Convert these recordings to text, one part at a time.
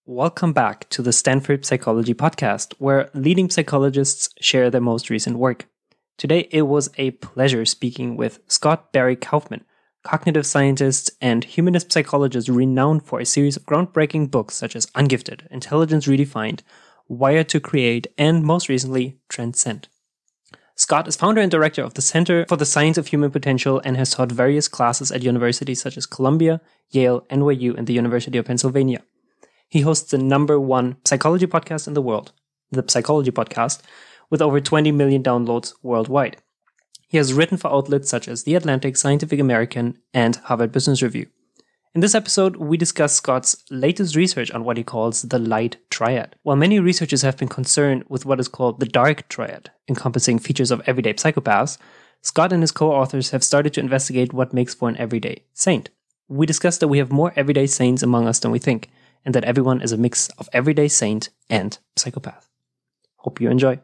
Welcome back to the Stanford Psychology Podcast, where leading psychologists share their most recent work. Today, it was a pleasure speaking with Scott Barry Kaufman, cognitive scientist and humanist psychologist renowned for a series of groundbreaking books such as Ungifted, Intelligence Redefined, Wired to Create, and most recently, Transcend. Scott is founder and director of the Center for the Science of Human Potential and has taught various classes at universities such as Columbia, Yale, NYU, and the University of Pennsylvania. He hosts the #1 psychology podcast in the world, the Psychology Podcast, with over 20 million downloads worldwide. He has written for outlets such as The Atlantic, Scientific American, and Harvard Business Review. In this episode, we discuss Scott's latest research on what he calls the light triad. While many researchers have been concerned with what is called the dark triad, encompassing features of everyday psychopaths, Scott and his co-authors have started to investigate what makes for an everyday saint. We discuss that we have more everyday saints among us than we think, and that everyone is a mix of everyday saint and psychopath. Hope you enjoy.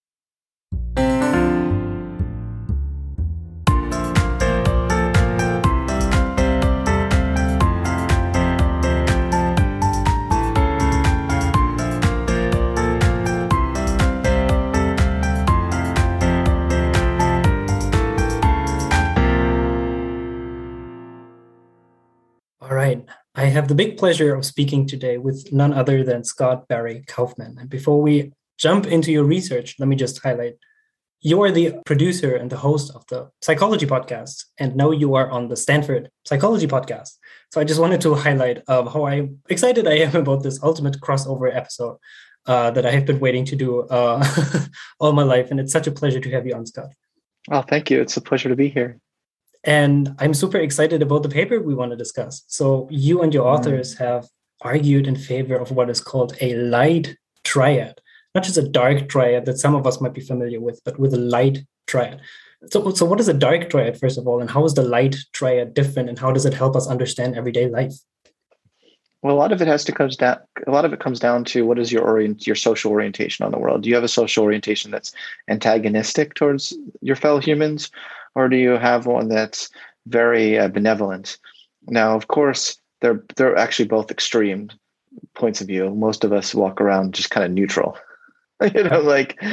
All right. I have the big pleasure of speaking today with none other than Scott Barry Kaufman. And before we jump into your research, let me just highlight you are the producer and the host of the Psychology Podcast, and now you are on the Stanford Psychology Podcast. So I just wanted to highlight how excited I am about this ultimate crossover episode that I have been waiting to do all my life. And it's such a pleasure to have you on, Scott. Oh, thank you. It's a pleasure to be here. And I'm super excited about the paper we want to discuss. So you and your authors have argued in favor of what is called a light triad, not just a dark triad that some of us might be familiar with, but with a light triad. So what is a dark triad, first of all, and how is the light triad different, and how does it help us understand everyday life? Well, a lot of it comes down to what is your social orientation on the world. Do you have a social orientation that's antagonistic towards your fellow humans, or do you have one that's very benevolent? Now, of course, they're actually both extreme points of view. Most of us walk around just kind of neutral, and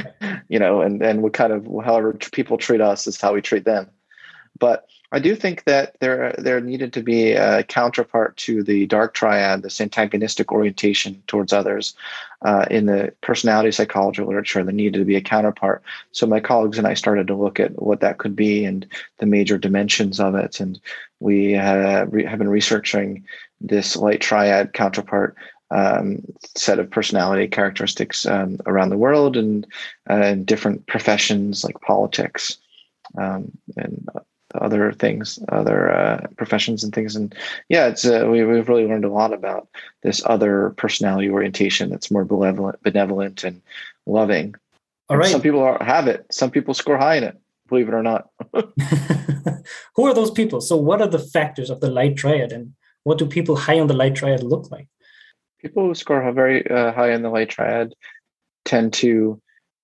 we kind of, however people treat us is how we treat them. But I do think that there needed to be a counterpart to the dark triad, this antagonistic orientation towards others. In the personality psychology literature, there needed to be a counterpart. So my colleagues and I started to look at what that could be and the major dimensions of it. And we have been researching this light triad counterpart set of personality characteristics around the world and different professions like politics and other things, other professions and things. And yeah, it's we've really learned a lot about this other personality orientation that's more benevolent and loving. All right. Some people have it. Some people score high in it, believe it or not. Who are those people? So what are the factors of the light triad, and what do people high on the light triad look like? People who score very high in the light triad tend to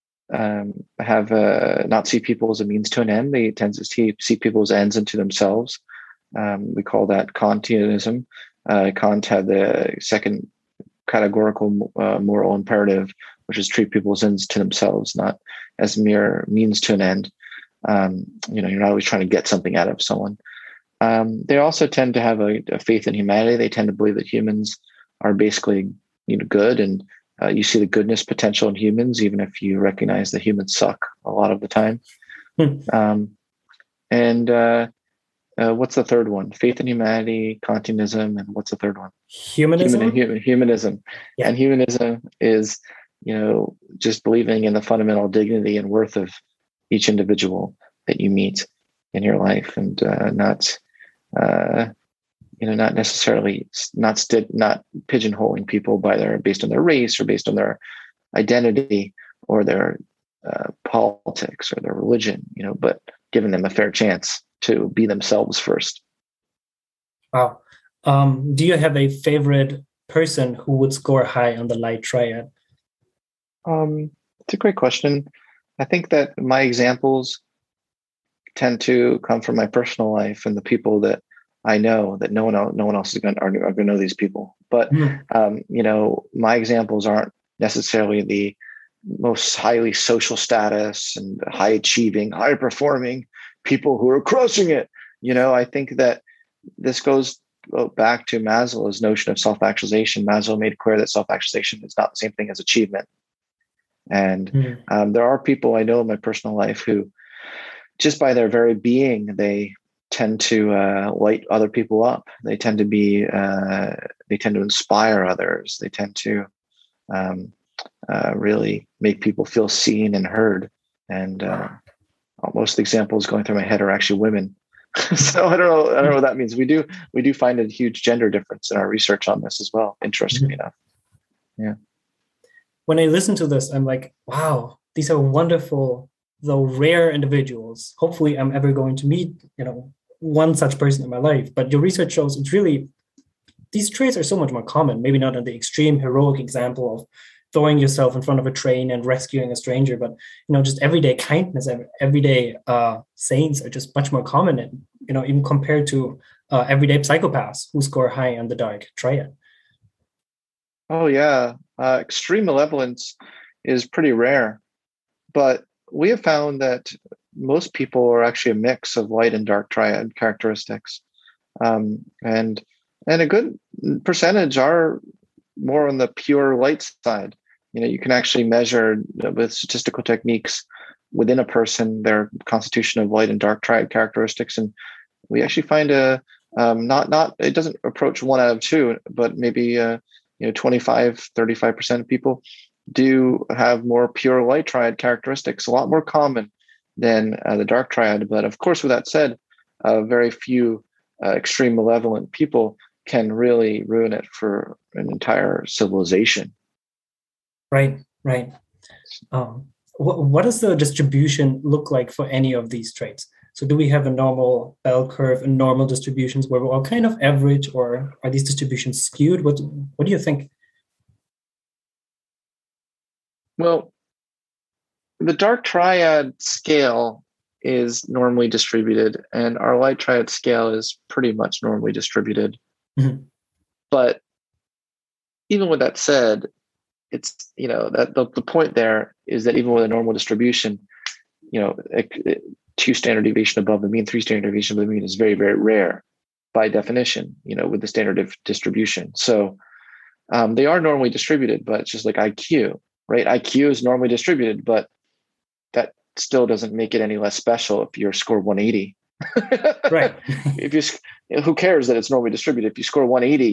have not see people as a means to an end. They tend to see people as ends unto themselves. We call that Kantianism. Kant had the second categorical moral imperative, which is treat people as ends to themselves, not as mere means to an end. You're not always trying to get something out of someone. They also tend to have a faith in humanity. They tend to believe that humans are basically good, and you see the goodness potential in humans, even if you recognize that humans suck a lot of the time. What's the third one? Faith in humanity, Kantianism, and what's the third one? Humanism. Humanism. Yeah. And humanism is, just believing in the fundamental dignity and worth of each individual that you meet in your life, and not necessarily not pigeonholing people based on their race or based on their identity or their politics or their religion, but giving them a fair chance to be themselves first. Wow. Do you have a favorite person who would score high on the light triad? It's a great question. I think that my examples tend to come from my personal life and the people that I know that no one else is going to know these people. But my examples aren't necessarily the most highly social status and high achieving, high performing people who are crushing it. I think that this goes back to Maslow's notion of self-actualization. Maslow made clear that self-actualization is not the same thing as achievement. And there are people I know in my personal life who, just by their very being, they tend to light other people up. They tend to inspire others. They tend to really make people feel seen and heard. And most of the examples going through my head are actually women. So I don't know what that means. We do find a huge gender difference in our research on this as well, interestingly enough. Yeah. When I listen to this, I'm like, wow, these are wonderful, though rare individuals. Hopefully I'm ever going to meet, one such person in my life. But your research shows it's really, these traits are so much more common, maybe not in the extreme heroic example of throwing yourself in front of a train and rescuing a stranger, but just everyday kindness, everyday saints are just much more common, and even compared to everyday psychopaths who score high on the dark triad. Oh yeah, extreme malevolence is pretty rare, but we have found that most people are actually a mix of light and dark triad characteristics, and a good percentage are more on the pure light side. You can actually measure with statistical techniques within a person their constitution of light and dark triad characteristics, and we actually find not it doesn't approach 1 out of 2, but maybe 25-35% of people do have more pure light triad characteristics, a lot more common than the dark triad. But of course, with that said, very few extreme malevolent people can really ruin it for an entire civilization. Right. What does the distribution look like for any of these traits? So do we have a normal bell curve and normal distributions where we're all kind of average, or are these distributions skewed? What do you think? Well, the dark triad scale is normally distributed, and our light triad scale is pretty much normally distributed. Mm-hmm. But even with that said, it's that the point there is that even with a normal distribution, 2 standard deviation above the mean, 3 standard deviation above the mean is very, very rare by definition, with the standard of distribution. So they are normally distributed, but it's just like IQ, right? IQ is normally distributed, but that still doesn't make it any less special if you score 180. Right. Who cares that it's normally distributed? If you score 180,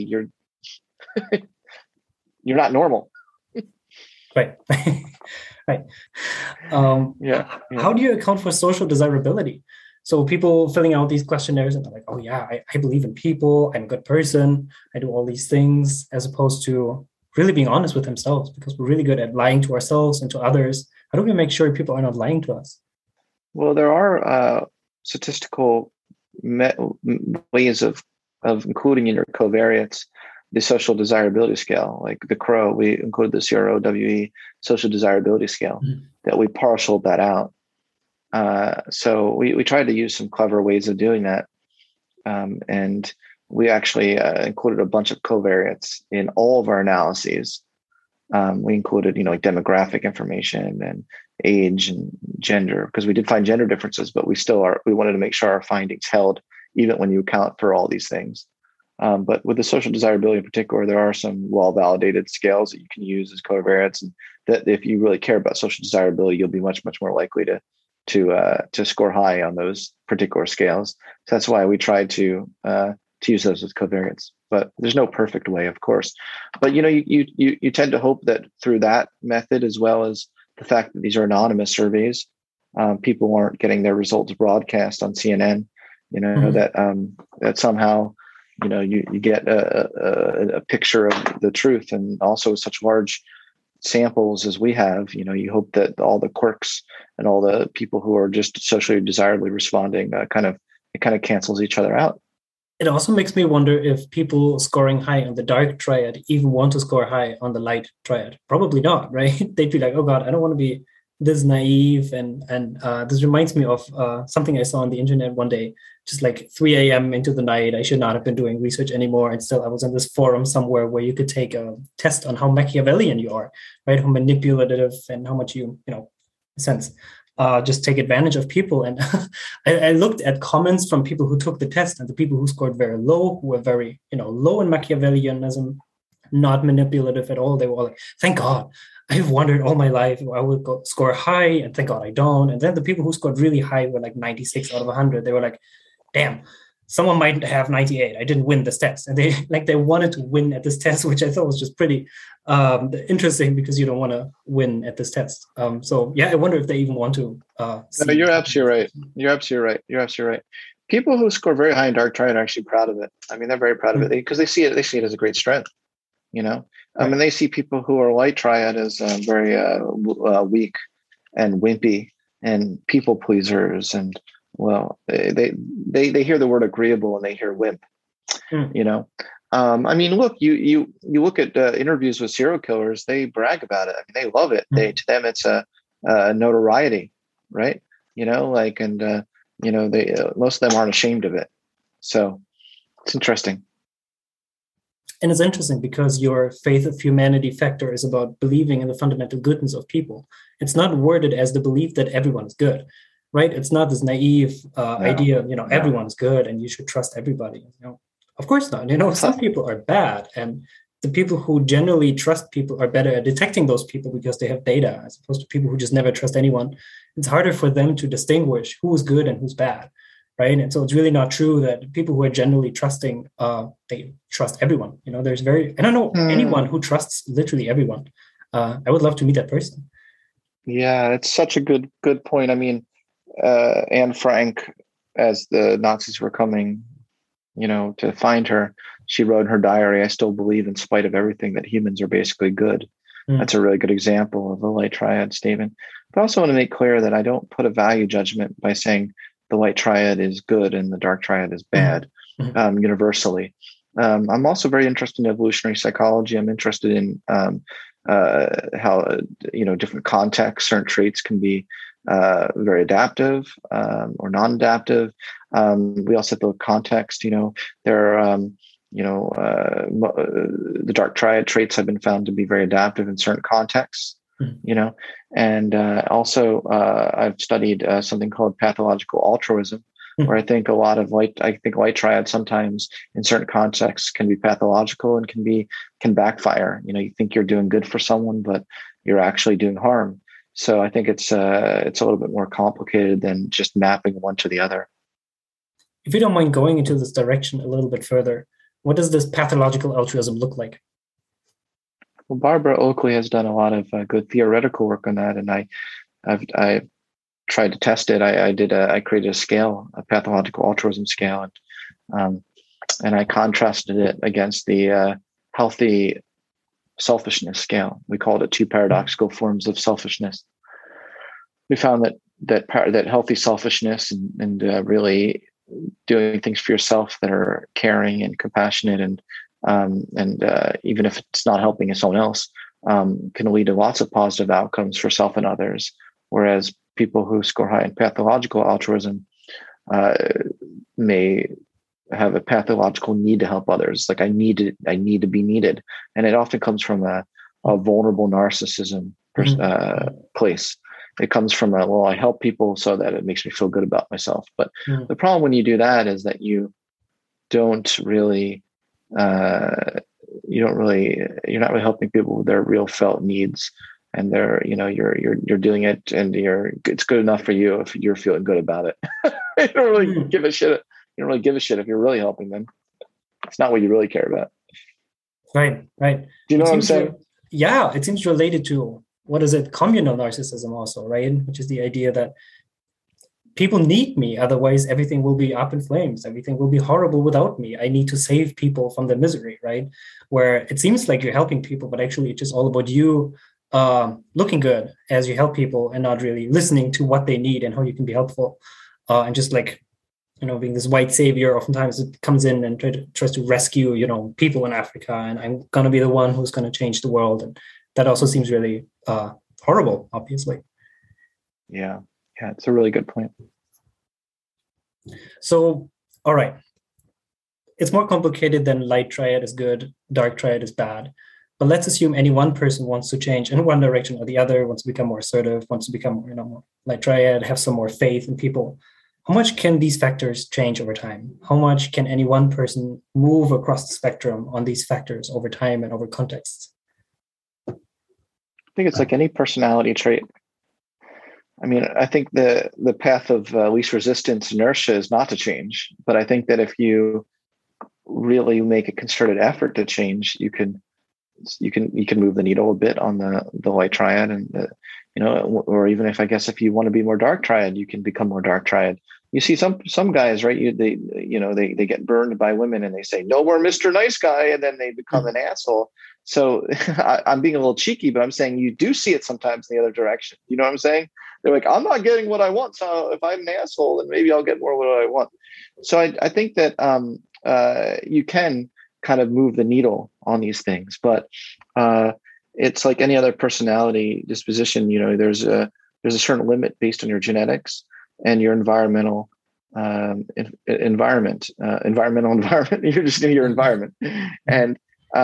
you're not normal. Right. Right. Yeah. How do you account for social desirability? So people filling out these questionnaires and they're like, oh yeah, I believe in people. I'm a good person. I do all these things, as opposed to really being honest with themselves, because we're really good at lying to ourselves and to others. How do we make sure people are not lying to us? Well, there are statistical ways of including in your covariates the social desirability scale, like the CROW. We included the CROWE social desirability scale, that we parceled that out. So we tried to use some clever ways of doing that. And we actually included a bunch of covariates in all of our analyses. We included, like demographic information and age and gender, because we did find gender differences, but we wanted to make sure our findings held even when you account for all these things. But with the social desirability in particular, there are some well-validated scales that you can use as covariates, and that if you really care about social desirability, you'll be much, much more likely to score high on those particular scales. So that's why we tried to use those as covariates. But there's no perfect way, of course. But you tend to hope that through that method, as well as the fact that these are anonymous surveys, people aren't getting their results broadcast on CNN. That somehow you get a picture of the truth. And also such large samples as we have, you hope that all the quirks and all the people who are just socially desirably responding kind of cancels each other out. It also makes me wonder if people scoring high on the dark triad even want to score high on the light triad. Probably not, right? They'd be like, oh God, I don't want to be this naive. And this reminds me of something I saw on the internet one day. just like 3 a.m. into the night. I should not have been doing research anymore. And still I was in this forum somewhere where you could take a test on how Machiavellian you are, right? How manipulative and how much you know, in a sense, just take advantage of people. And I looked at comments from people who took the test, and the people who scored very low, who were very, you know, low in Machiavellianism, not manipulative at all. They were all like, thank God. I've wondered all my life I would score high, and thank God I don't. And then the people who scored really high were like 96 out of 100. They were like, damn, someone might have 98. I didn't win this test. And they wanted to win at this test, which I thought was just pretty interesting, because you don't want to win at this test. So yeah, I wonder if they even want to. No, you're absolutely right. You're absolutely right. People who score very high in Dark Triad are actually proud of it. I mean, they're very proud of it because they see it as a great strength. You know, and they see people who are Light Triad as very weak and wimpy and people pleasers, and well, they hear the word agreeable and they hear wimp. You know, I mean, look, you look at interviews with serial killers; they brag about it. I mean, they love it. To them, it's a notoriety, right? You know, like, and you know, they most of them aren't ashamed of it. So it's interesting. And it's interesting because your faith of humanity factor is about believing in the fundamental goodness of people. It's not worded as the belief that everyone is good, right? It's not this naive idea, you know, everyone's good and you should trust everybody. You know, of course not. You know, some people are bad, and the people who generally trust people are better at detecting those people because they have data, as opposed to people who just never trust anyone. It's harder for them to distinguish who's good and who's bad. Right. And so it's really not true that people who are generally trusting, they trust everyone. You know, I don't know anyone who trusts literally everyone. I would love to meet that person. Yeah, it's such a good point. I mean, Anne Frank, as the Nazis were coming, you know, to find her, she wrote in her diary, "I still believe, in spite of everything, that humans are basically good." That's a really good example of the Light Triad statement. But I also want to make clear that I don't put a value judgment by saying the Light Triad is good and the Dark Triad is bad, universally. I'm also very interested in evolutionary psychology. I'm interested in how, you know, different contexts, certain traits can be very adaptive or non-adaptive. We also have the context, you know, there are, you know, the Dark Triad traits have been found to be very adaptive in certain contexts. You know, and also I've studied something called pathological altruism, where I think Light Triad sometimes in certain contexts can be pathological and can backfire. You know, you think you're doing good for someone, but you're actually doing harm. So I think it's a little bit more complicated than just mapping one to the other. If you don't mind going into this direction a little bit further, what does this pathological altruism look like? Well, Barbara Oakley has done a lot of good theoretical work on that, and I've tried to test it. I created a scale, a pathological altruism scale, and I contrasted it against the healthy selfishness scale. We called it 2 paradoxical forms of selfishness. We found that healthy selfishness and really doing things for yourself that are caring and compassionate and even if it's not helping someone else, can lead to lots of positive outcomes for self and others. Whereas people who score high in pathological altruism may have a pathological need to help others. Like I need to be needed, and it often comes from a vulnerable narcissism place. It comes from I help people so that it makes me feel good about myself. But the problem when you do that is that you don't really. You're not really helping people with their real felt needs, and you're doing it, and it's good enough for you if you're feeling good about it. You don't really give a shit. You don't really give a shit if you're really helping them. It's not what you really care about. Right. Do you know what I'm saying? Yeah, it seems related to what is it? Communal narcissism, also, right? Which is the idea that people need me, otherwise everything will be up in flames. Everything will be horrible without me. I need to save people from their misery, right? Where it seems like you're helping people, but actually it's just all about you looking good as you help people and not really listening to what they need and how you can be helpful. And just like, you know, being this white savior, oftentimes it comes in and tries to rescue, you know, people in Africa, and I'm going to be the one who's going to change the world. And that also seems really horrible, obviously. Yeah, it's a really good point. So, all right. It's more complicated than light triad is good, dark triad is bad. But let's assume any one person wants to change in one direction or the other, wants to become more assertive, wants to become, more light triad, have some more faith in people. How much can these factors change over time? How much can any one person move across the spectrum on these factors over time and over contexts? I think it's like any personality trait. I mean, I think the path of least resistance, inertia, is not to change. But I think that if you really make a concerted effort to change, you can move the needle a bit on the light triad, and or even if you want to be more dark triad, you can become more dark triad. You see some guys, right? They get burned by women and they say no more Mr. Nice Guy, and then they become an asshole. So I'm being a little cheeky, but I'm saying you do see it sometimes in the other direction. You know what I'm saying? They're like, I'm not getting what I want, so if I'm an asshole, then maybe I'll get more what I want. So I think that you can kind of move the needle on these things, but it's like any other personality disposition. There's a certain limit based on your genetics and your environmental environment. You're just in your environment, and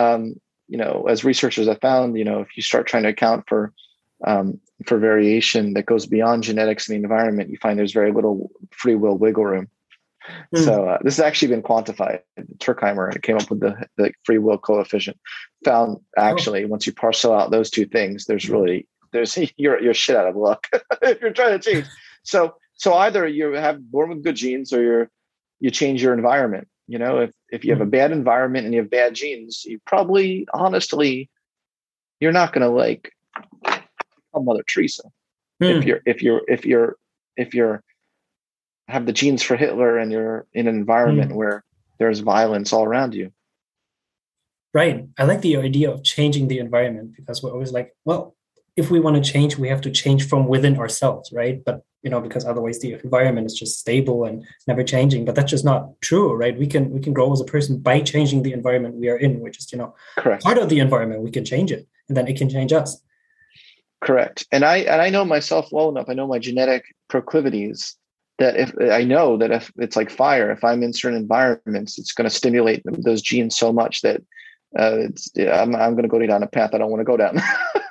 as researchers have found, if you start trying to account for variation that goes beyond genetics and the environment, you find there's very little free will wiggle room. So this has actually been quantified. Turkheimer came up with the free will coefficient. Found actually once you parcel out those two things, there's you're shit out of luck if you're trying to change. So either you have born with good genes, or you change your environment. If you have a bad environment and you have bad genes, you probably honestly you're not going to become Mother Teresa. If you're have the genes for Hitler and you're in an environment where there's violence all around you. Right. I like the idea of changing the environment, because we're always like, well, if we want to change, we have to change from within ourselves, right? But, because otherwise the environment is just stable and never changing. But that's just not true, right? We can grow as a person by changing the environment we are in, which is, correct. Part of the environment. We can change it, and then it can change us. Correct. And I know myself well enough. I know my genetic proclivities, that if it's like fire, if I'm in certain environments, it's going to stimulate those genes so much that I'm going to go down a path I don't want to go down.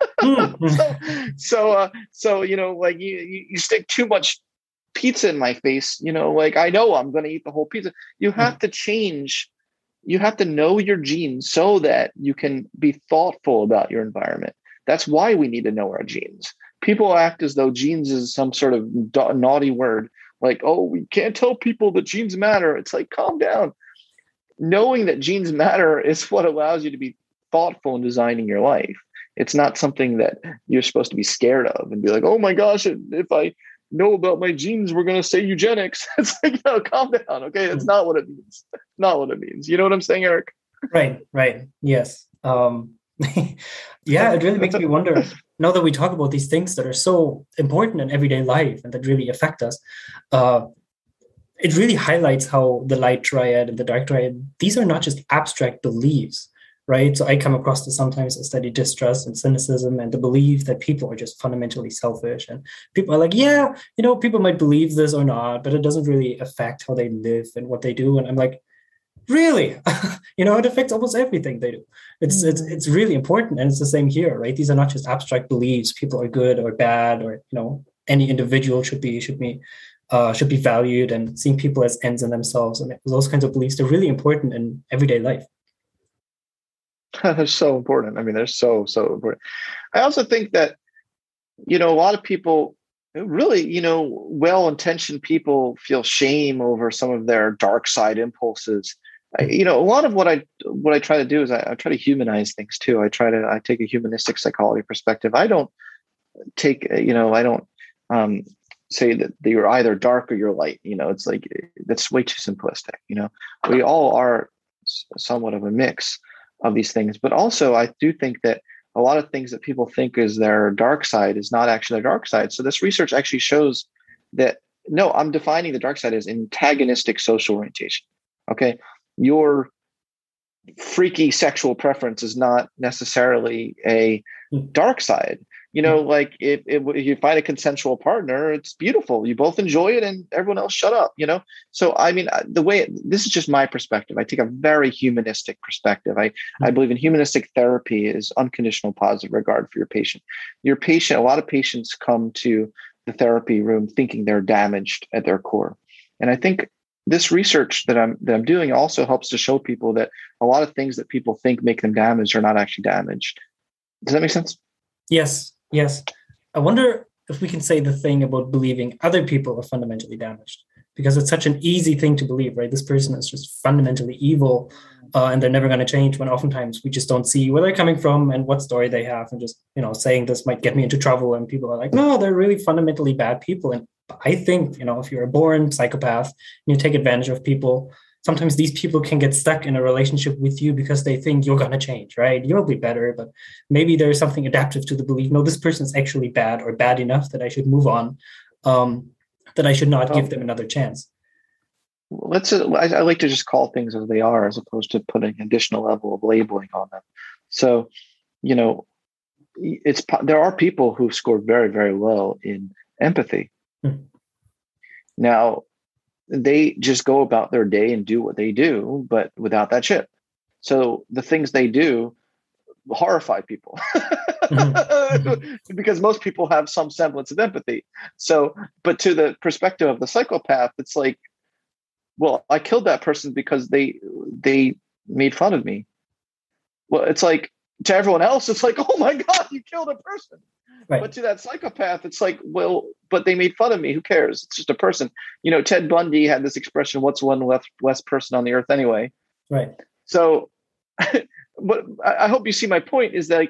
So you stick too much pizza in my face, I know I'm going to eat the whole pizza. You have to change. You have to know your genes so that you can be thoughtful about your environment. That's why we need to know our genes. People act as though genes is some sort of naughty word. Like, oh, we can't tell people that genes matter. It's like, calm down. Knowing that genes matter is what allows you to be thoughtful in designing your life. It's not something that you're supposed to be scared of and be like, oh my gosh, if I know about my genes, we're going to say eugenics. It's like, calm down. Okay. That's not what it means. Not what it means. You know what I'm saying, Eric? Right. Yes. Yeah, it really makes me wonder, now that we talk about these things that are so important in everyday life and that really affect us, it really highlights how the light triad and the dark triad, these are not just abstract beliefs, right? So I come across this sometimes, I study distrust and cynicism and the belief that people are just fundamentally selfish. And people are like, yeah, people might believe this or not, but it doesn't really affect how they live and what they do. And I'm like, really? It affects almost everything they do. It's really important. And it's the same here, right? These are not just abstract beliefs. People are good or bad, or, any individual should be valued, and seeing people as ends in themselves. And those kinds of beliefs, they're really important in everyday life. They're so important. I mean, they're so important. I also think that, a lot of people really, well-intentioned people feel shame over some of their dark side impulses. A lot of what I try to do is I try to humanize things too. I take a humanistic psychology perspective. I don't take, say that you're either dark or you're light. It's like, that's way too simplistic. We all are somewhat of a mix of these things, but also I do think that a lot of things that people think is their dark side is not actually their dark side. So this research actually shows that, no, I'm defining the dark side as antagonistic social orientation. Okay. Your freaky sexual preference is not necessarily a dark side. Like if you find a consensual partner, it's beautiful. You both enjoy it and everyone else shut up, So, I mean, this is just my perspective. I take a very humanistic perspective. I believe in humanistic therapy is unconditional positive regard for your patient. A lot of patients come to the therapy room thinking they're damaged at their core. And I think this research that I'm doing also helps to show people that a lot of things that people think make them damaged are not actually damaged. Does that make sense? Yes. I wonder if we can say the thing about believing other people are fundamentally damaged, because it's such an easy thing to believe, right? This person is just fundamentally evil and they're never going to change, when oftentimes we just don't see where they're coming from and what story they have, and just, saying this might get me into trouble. And people are like, no, they're really fundamentally bad people. And I think, if you're a born psychopath and you take advantage of people, sometimes these people can get stuck in a relationship with you because they think you're going to change, right? You'll be better, but maybe there's something adaptive to the belief. No, this person is actually bad, or bad enough that I should move on, that I should not give them another chance. I like to just call things as they are, as opposed to putting an additional level of labeling on them. So, there are people who score very, very low in empathy. Now, they just go about their day and do what they do, but without that shit. So the things they do horrify people because most people have some semblance of empathy. So, but to the perspective of the psychopath, it's like, well, I killed that person because they made fun of me. Well, it's like, to everyone else, it's like, oh my God, you killed a person. Right. But to that psychopath, it's like, well, but they made fun of me. Who cares? It's just a person. Ted Bundy had this expression, what's one less person on the earth anyway? Right. So, but I hope you see my point is that,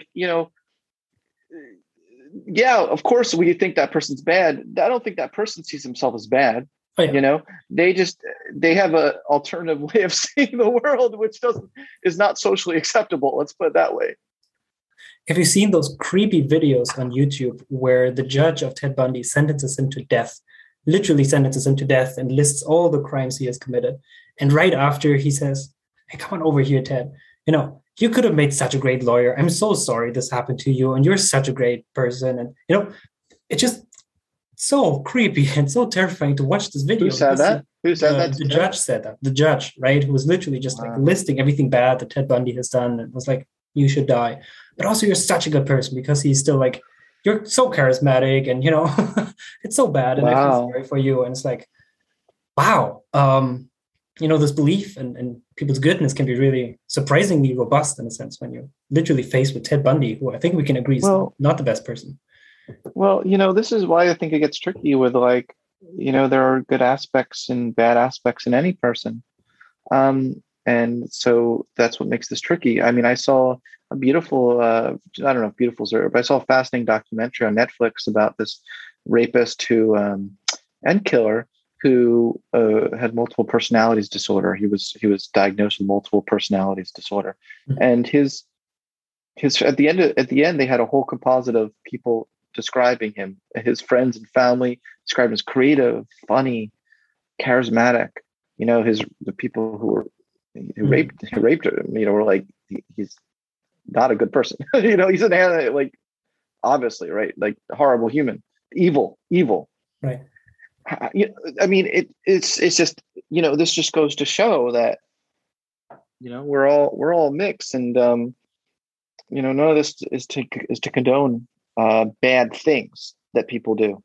yeah, of course, when you think that person's bad, I don't think that person sees himself as bad. Oh, yeah. They have an alternative way of seeing the world, which is not socially acceptable. Let's put it that way. Have you seen those creepy videos on YouTube where the judge of Ted Bundy sentences him to death, literally sentences him to death, and lists all the crimes he has committed? And right after, he says, hey, come on over here, Ted. You could have made such a great lawyer. I'm so sorry this happened to you. And you're such a great person. And, it's just so creepy and so terrifying to watch this video. Who said that? The judge said that. The judge, right? Who was literally just like listing everything bad that Ted Bundy has done, and was like, you should die. But also, you're such a good person, because he's still like, you're so charismatic, and it's so bad, and I feel sorry for you. And it's like, wow, this belief and people's goodness can be really surprisingly robust, in a sense, when you're literally faced with Ted Bundy, who I think we can agree is not the best person. Well, this is why I think it gets tricky with, like, there are good aspects and bad aspects in any person. And so that's what makes this tricky. I mean, I saw a beautiful, I don't know if beautiful is right, but I saw a fascinating documentary on Netflix about this rapist and killer who had multiple personalities disorder. He was diagnosed with multiple personalities disorder. Mm-hmm. And his at the end, they had a whole composite of people describing him. His friends and family described him as creative, funny, charismatic. The people who raped him, were like, he's not a good person. He's an animal, like, obviously, right? Like, horrible human, evil. Right. I mean, it's just, this just goes to show that, we're all mixed, and none of this is to condone bad things that people do.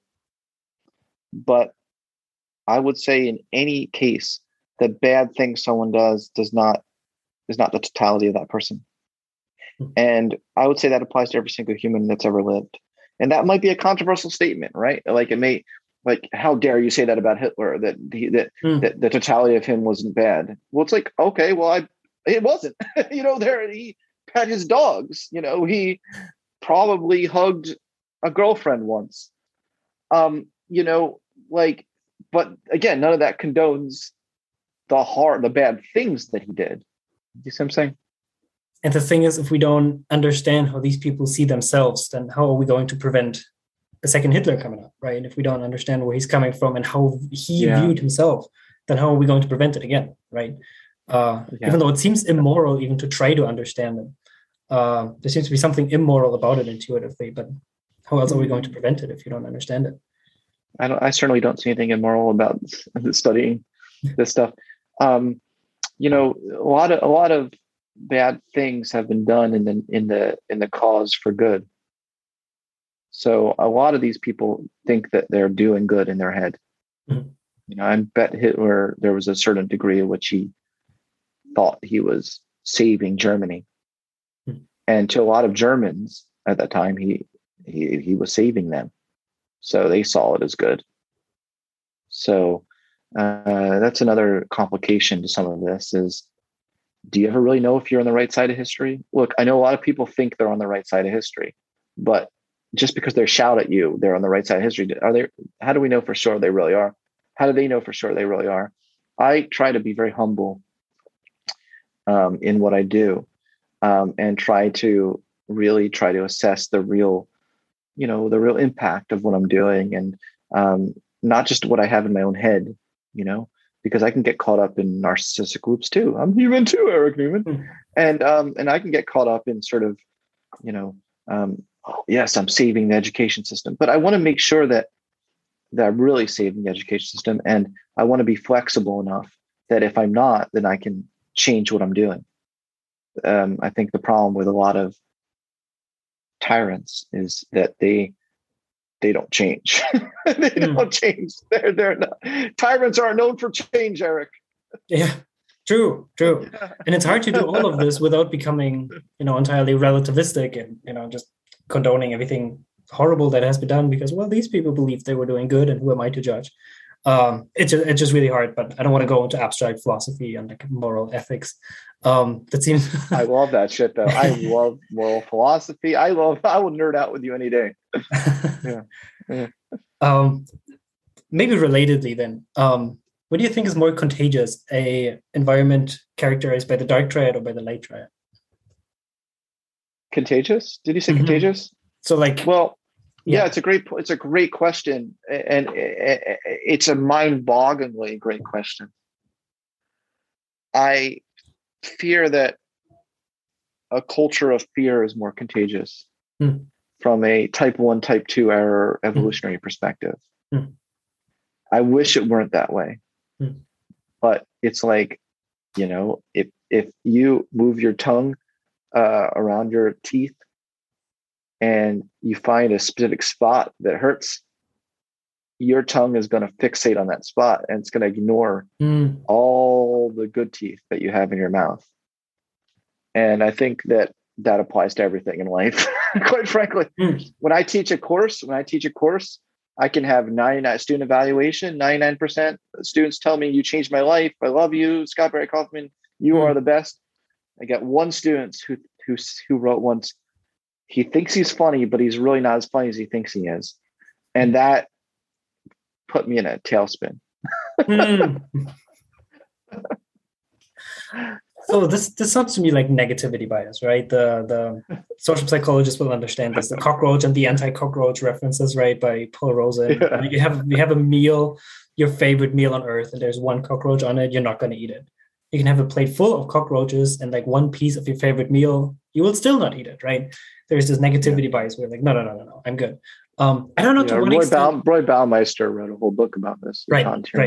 But I would say in any case, the bad thing someone does is not the totality of that person. And I would say that applies to every single human that's ever lived. And that might be a controversial statement, right? Like, it may, like, how dare you say that about Hitler, that the totality of him wasn't bad? Well, it's like, okay, well, it wasn't. He pet his dogs. He probably hugged a girlfriend once. But again, none of that condones the bad things that he did. You see what I'm saying? And the thing is, if we don't understand how these people see themselves, then how are we going to prevent a second Hitler coming up, right? If we don't understand where he's coming from and how he viewed himself, then how are we going to prevent it again, right? Even though it seems immoral even to try to understand them, there seems to be something immoral about it intuitively. But How else are we going to prevent it if you don't understand it? I certainly don't see anything immoral about studying this stuff. You know, a lot of bad things have been done in the cause for good. So a lot of these people think that they're doing good in their head. Mm-hmm. You know, I bet Hitler, there was a certain degree in which he thought he was saving Germany. Mm-hmm. And to a lot of Germans at that time, he was saving them. So they saw it as good. So that's another complication to some of this is, do you ever really know if you're on the right side of history? Look, I know a lot of people think they're on the right side of history, but just because they shout at you, they're on the right side of history. How do we know for sure they really are? How do they know for sure they really are? I try to be very humble in what I do, and try to assess the real impact of what I'm doing, and not just what I have in my own head, because I can get caught up in narcissistic loops too. I'm human too, Eric Newman. And I can get caught up in sort of, yes, I'm saving the education system, but I want to make sure that I'm really saving the education system. And I want to be flexible enough that if I'm not, then I can change what I'm doing. I think the problem with a lot of tyrants is that they don't change. They don't change. They're not. Tyrants are known for change, Eric. Yeah, true. And it's hard to do all of this without becoming, entirely relativistic and, just condoning everything horrible that has been done because, well, these people believe they were doing good and who am I to judge? It's just really hard, but I don't want to go into abstract philosophy and like moral ethics. That seems. I love that shit though. I love moral philosophy. I will nerd out with you any day. Yeah. Maybe relatedly then, what do you think is more contagious, a environment characterized by the dark triad or by the light triad? Contagious? Did you say contagious? So like, well, yeah, it's a great question. And it's a mind-bogglingly great question. I fear that a culture of fear is more contagious from a type 1, type 2 error evolutionary perspective. I wish it weren't that way. But it's like, if you move your tongue around your teeth and you find a specific spot that hurts, your tongue is going to fixate on that spot and it's going to ignore all the good teeth that you have in your mouth. And I think that applies to everything in life. Quite frankly, when I teach a course, I can have 99 student evaluation. 99% students tell me, "You changed my life. I love you, Scott Barry Kaufman. You are the best." I got one student who wrote once, he thinks he's funny, but he's really not as funny as he thinks he is. And that put me in a tailspin. So this sounds to me like negativity bias, right? The social psychologists will understand this. The cockroach and the anti-cockroach references, right, by Paul Rosen. Yeah. You have a meal, your favorite meal on earth, and there's one cockroach on it, you're not going to eat it. You can have a plate full of cockroaches and like one piece of your favorite meal, you will still not eat it, right? There's this negativity bias where like, no, I'm good. I don't know to what extent. Roy Baumeister wrote a whole book about this. Right.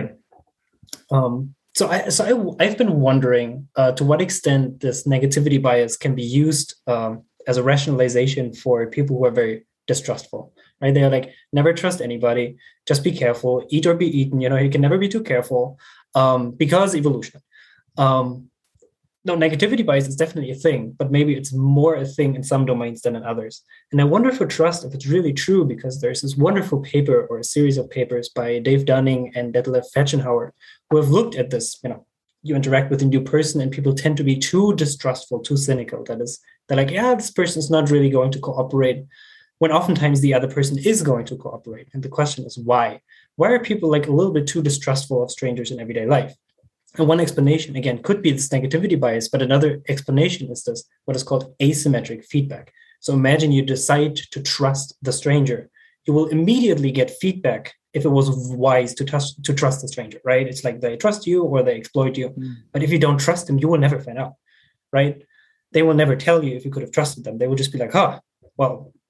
So I've been wondering to what extent this negativity bias can be used as a rationalization for people who are very distrustful, right? They're like, never trust anybody, just be careful, eat or be eaten, you can never be too careful because evolution. No, negativity bias is definitely a thing, but maybe it's more a thing in some domains than in others. And I wonder for trust if it's really true, because there's this wonderful paper or a series of papers by Dave Dunning and Detlef Fetchenhauer who have looked at this. You interact with a new person and people tend to be too distrustful, too cynical. That is, they're like, yeah, this person's not really going to cooperate, when oftentimes the other person is going to cooperate. And the question is why? Why are people like a little bit too distrustful of strangers in everyday life? And one explanation, again, could be this negativity bias, but another explanation is this, what is called asymmetric feedback. So imagine you decide to trust the stranger. You will immediately get feedback if it was wise to trust the stranger, right? It's like they trust you or they exploit you. But if you don't trust them, you will never find out, right? They will never tell you if you could have trusted them. They will just be like, well,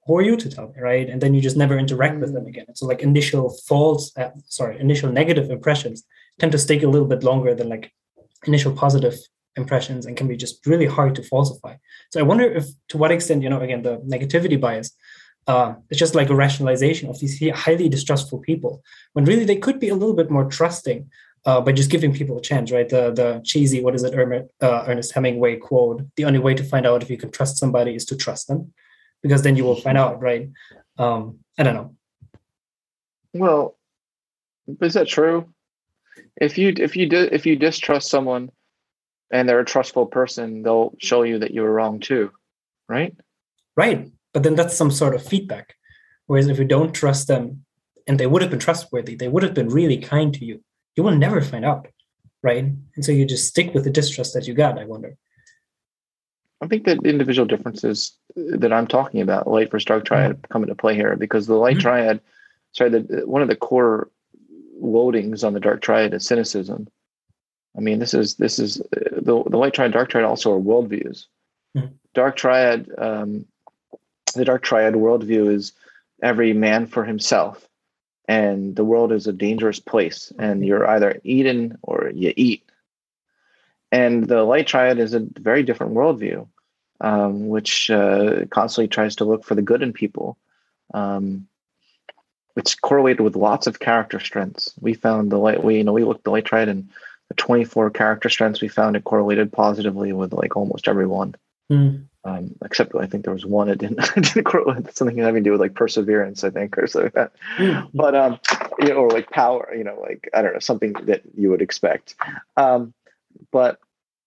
who are you to tell me, right? And then you just never interact with them again. So like initial negative impressions tend to stick a little bit longer than like initial positive impressions, and can be just really hard to falsify. So I wonder if, to what extent, again, the negativity bias, it's just like a rationalization of these highly distrustful people, when really they could be a little bit more trusting by just giving people a chance, right? The cheesy, what is it, Ernest Hemingway quote, the only way to find out if you can trust somebody is to trust them, because then you will find out, right? I don't know. Well, is that true? If you distrust someone and they're a trustful person, they'll show you that you were wrong too, right? Right. But then that's some sort of feedback. Whereas if you don't trust them and they would have been trustworthy, they would have been really kind to you, you will never find out, right? And so you just stick with the distrust that you got, I wonder. I think that individual differences that I'm talking about, light versus dark triad, come into play here, because the light triad, one of the core loadings on the dark triad is cynicism. I mean, this is the light triad, dark triad also are worldviews. Dark triad, the dark triad worldview is every man for himself, and the world is a dangerous place, and you're either eaten or you eat. And the light triad is a very different worldview, which constantly tries to look for the good in people. It's correlated with lots of character strengths. We found we looked the light triad, and the 24 character strengths, we found it correlated positively with like almost everyone. Except I think there was one that didn't correlate with something having to do with like perseverance, I think, or something like that. But or like power, like, I don't know, something that you would expect. But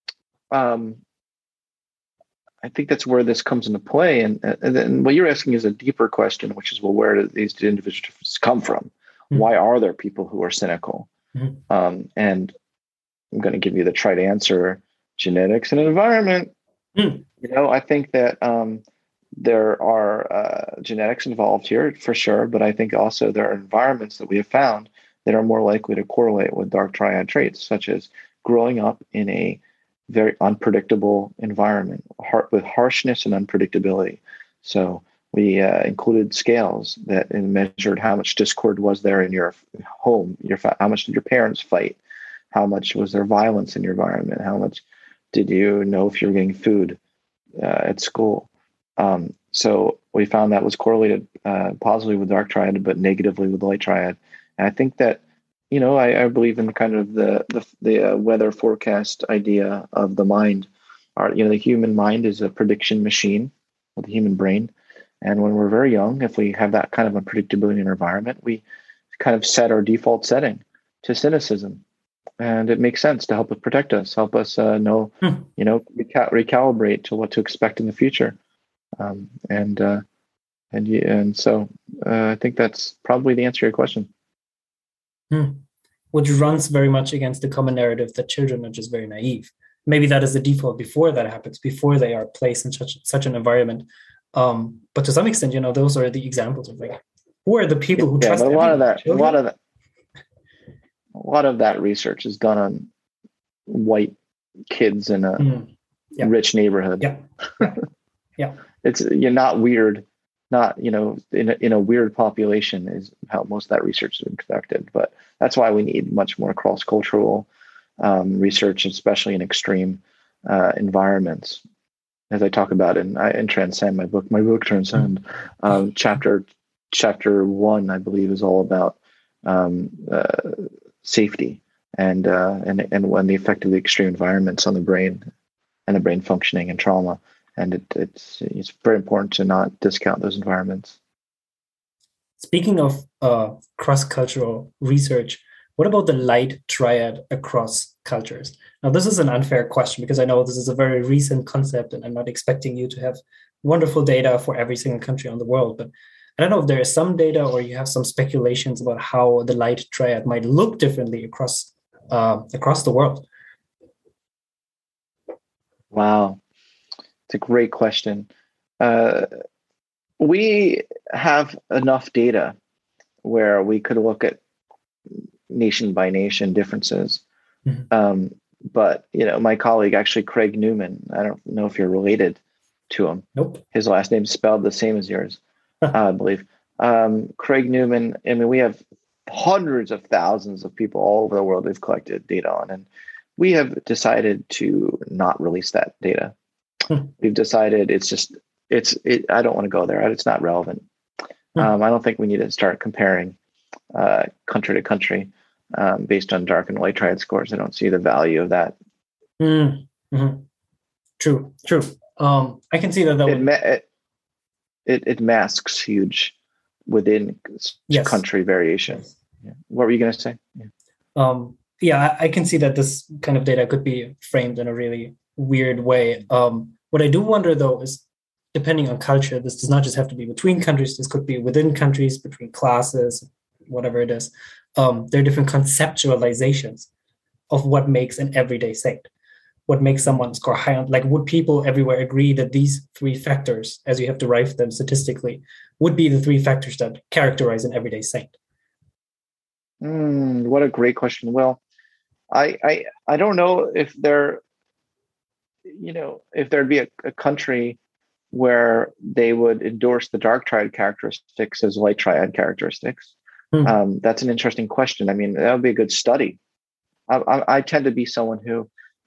I think that's where this comes into play. And then what you're asking is a deeper question, which is, well, where do these individual differences come from? Why are there people who are cynical? And I'm going to give you the trite answer: genetics and environment. I think that there are genetics involved here for sure, but I think also there are environments that we have found that are more likely to correlate with dark triad traits, such as growing up in a very unpredictable environment, with harshness and unpredictability. So we included scales that measured how much discord was there in your home, how much did your parents fight, how much was there violence in your environment, how much did you know if you were getting food at school. So we found that was correlated positively with dark triad, but negatively with light triad. And I think that, I believe in the kind of the weather forecast idea of the mind. The human mind is a prediction machine with the human brain. And when we're very young, if we have that kind of unpredictability in our environment, we kind of set our default setting to cynicism. And it makes sense to help us protect us, help us recalibrate to what to expect in the future. And so I think that's probably the answer to your question. Which runs very much against the common narrative that children are just very naive. Maybe that is the default before that happens, before they are placed in such an environment. But to some extent, those are the examples of like, who are the people who trust. But a lot of that research is done on white kids in a rich neighborhood. Yeah. You're not weird. Not, in a weird population is how most of that research has been conducted. But that's why we need much more cross-cultural research, especially in extreme environments. As I talk about in Transcend, my book Transcend, chapter 1, I believe, is all about safety and when the effect of the extreme environments on the brain and the brain functioning and trauma. And it's very important to not discount those environments. Speaking of cross-cultural research, what about the light triad across cultures? Now, this is an unfair question because I know this is a very recent concept and I'm not expecting you to have wonderful data for every single country on the world. But I don't know if there is some data or you have some speculations about how the light triad might look differently across the world. Wow. It's a great question. We have enough data where we could look at nation by nation differences. But, my colleague, actually, Craig Newman, I don't know if you're related to him. Nope. His last name's spelled the same as yours. I believe. Craig Newman, I mean, we have hundreds of thousands of people all over the world we've collected data on, and we have decided to not release that data. We've decided I don't want to go there. It's not relevant. I don't think we need to start comparing country to country based on dark and white triad scores. I don't see the value of that. True. I can see that it masks huge within country variation. Yeah. What were you going to say? I can see that this kind of data could be framed in a really weird way. What I do wonder, though, is depending on culture, this does not just have to be between countries. This could be within countries, between classes, whatever it is. There are different conceptualizations of what makes an everyday saint. What makes someone score high on, like, would people everywhere agree that these three factors, as you have derived them statistically, would be the three factors that characterize an everyday saint? What a great question. Well, I don't know if if there'd be a country where they would endorse the dark triad characteristics as light triad characteristics. That's an interesting question. I mean, that would be a good study. I tend to be someone who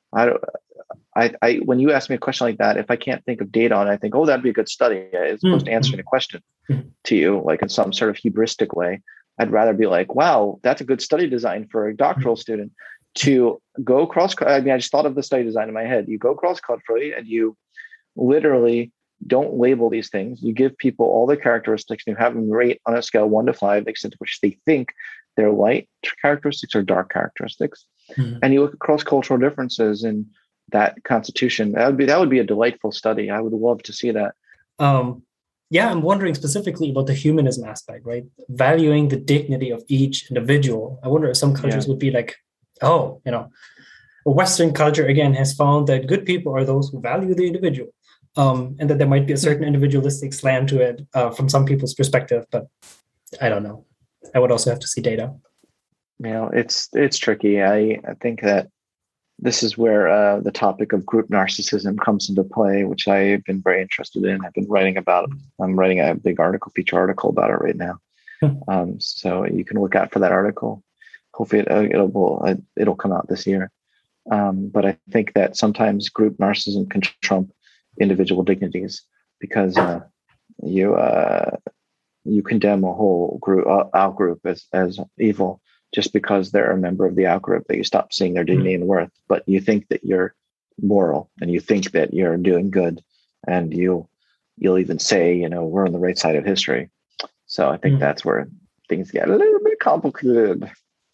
when you ask me a question like that, if I can't think of data on it, I think, oh, that'd be a good study, as opposed to answering a question to you, like in some sort of hubristic way. I'd rather be like, wow, that's a good study design for a doctoral student to go I just thought of the study design in my head. You go cross-culturally and you literally don't label these things. You give people all the characteristics and you have them rate on a scale 1 to 5, the extent to which they think they're light characteristics or dark characteristics. And you look at cross-cultural differences in that constitution. That would be a delightful study. I would love to see that. I'm wondering specifically about the humanism aspect, right? Valuing the dignity of each individual. I wonder if some cultures would be like, a Western culture, again, has found that good people are those who value the individual. And that there might be a certain individualistic slant to it from some people's perspective, but I don't know. I would also have to see data. It's tricky. I think that this is where the topic of group narcissism comes into play, which I've been very interested in. I've been writing about it. I'm writing a big feature article about it right now. So you can look out for that article. Hopefully it'll come out this year. But I think that sometimes group narcissism can trump individual dignities because you condemn a whole group, out group as evil just because they're a member of the out group, that you stop seeing their dignity and worth. But you think that you're moral and you think that you're doing good, and you'll even say, we're on the right side of history. So I think that's where things get a little bit complicated.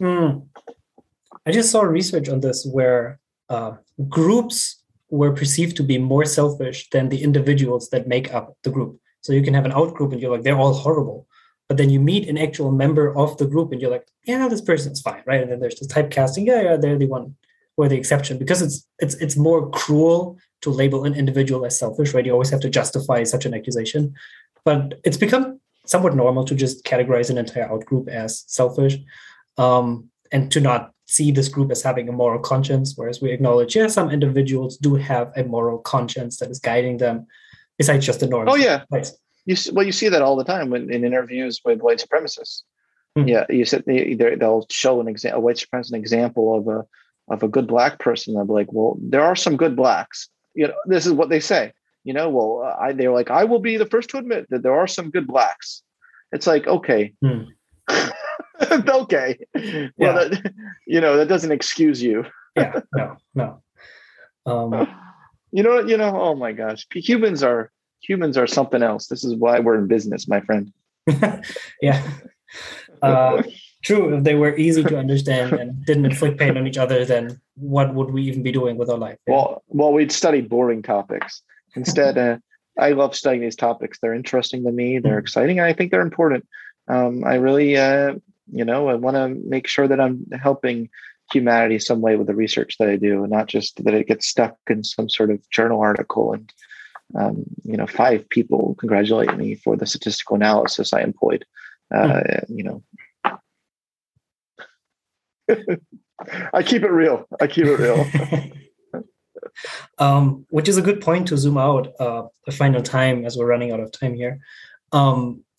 I just saw research on this where groups were perceived to be more selfish than the individuals that make up the group. So you can have an out group and you're like, they're all horrible. But then you meet an actual member of the group and you're like, yeah, this person's fine, right? And then there's this typecasting. Yeah, they're the one or the exception, because it's more cruel to label an individual as selfish, right? You always have to justify such an accusation. But it's become somewhat normal to just categorize an entire out group as selfish, and to not see this group as having a moral conscience, whereas we acknowledge, some individuals do have a moral conscience that is guiding them besides just the norms. Oh, yeah. Place. You see that all the time in interviews with white supremacists. Yeah, you said they'll show a white supremacist example of a good black person. They'll be like, well, there are some good blacks. This is what they say. They're like, I will be the first to admit that there are some good blacks. It's like, okay, okay. Well, that doesn't excuse you. Yeah, no. Oh my gosh, humans are something else. This is why we're in business, my friend. Yeah. True. If they were easy to understand and didn't inflict pain on each other, then what would we even be doing with our life? Yeah. Well, we'd study boring topics. Instead, I love studying these topics. They're interesting to me. They're exciting. And I think they're important. I really, I want to make sure that I'm helping humanity some way with the research that I do, and not just that it gets stuck in some sort of journal article and 5 people congratulate me for the statistical analysis I employed. I keep it real. Which is a good point to zoom out a final time, as we're running out of time here.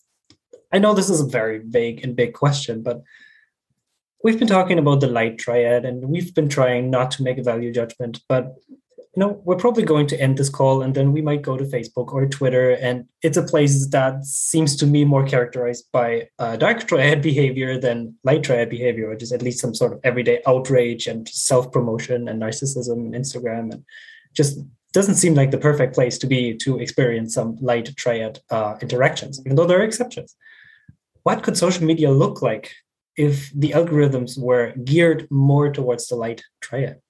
I know this is a very vague and big question, but we've been talking about the light triad and we've been trying not to make a value judgment, but we're probably going to end this call and then we might go to Facebook or Twitter. And it's a place that seems to me more characterized by dark triad behavior than light triad behavior, which is at least some sort of everyday outrage and self-promotion and narcissism and Instagram. And just doesn't seem like the perfect place to be to experience some light triad interactions, even though there are exceptions. What could social media look like if the algorithms were geared more towards the light triad?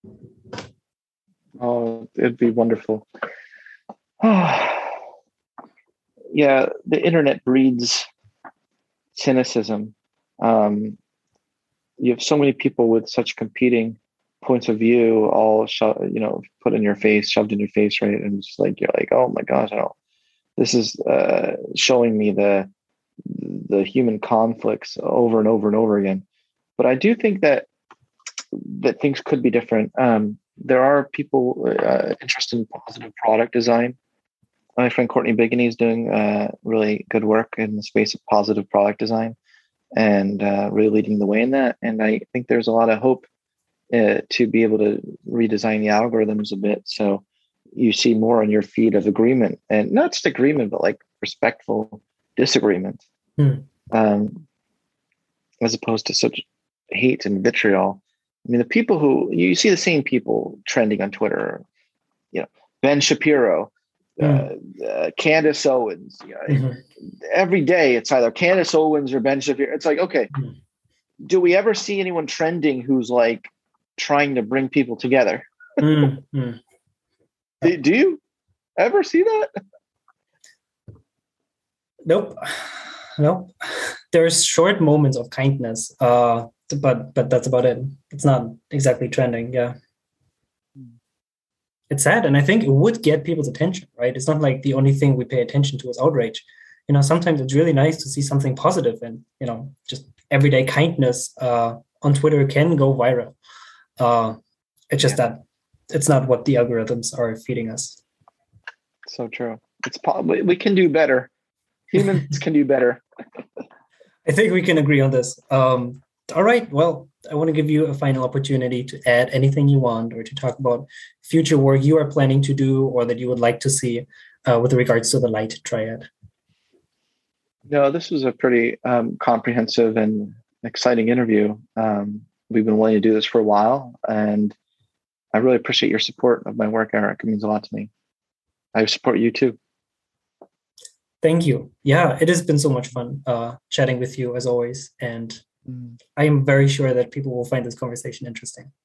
Oh, it'd be wonderful. Yeah, the internet breeds cynicism. You have so many people with such competing points of view, all put in your face, shoved in your face, right? And it's like you're like, oh my gosh, this is showing me the human conflicts over and over and over again. But I do think that things could be different. There are people interested in positive product design. My friend Courtney Bigney is doing really good work in the space of positive product design and really leading the way in that. And I think there's a lot of hope to be able to redesign the algorithms a bit. So you see more on your feed of agreement, and not just agreement, but like respectful disagreement, as opposed to such hate and vitriol. I mean, the people who you see the same people trending on Twitter, Ben Shapiro, Candace Owens. Every day it's either Candace Owens or Ben Shapiro. It's like, okay, do we ever see anyone trending who's like trying to bring people together? Do you ever see that? Nope. There's short moments of kindness, but that's about it. It's not exactly trending. Yeah. It's sad. And I think it would get people's attention, right? It's not like the only thing we pay attention to is outrage. Sometimes it's really nice to see something positive, and, just everyday kindness on Twitter can go viral. It's just that it's not what the algorithms are feeding us. So true. We can do better. Humans can do better. I think we can agree on this. All right. Well, I want to give you a final opportunity to add anything you want, or to talk about future work you are planning to do or that you would like to see with regards to the light triad. No, this was a pretty comprehensive and exciting interview. We've been wanting to do this for a while, and I really appreciate your support of my work, Eric. It means a lot to me. I support you too. Thank you. Yeah, it has been so much fun chatting with you as always. And I am very sure that people will find this conversation interesting.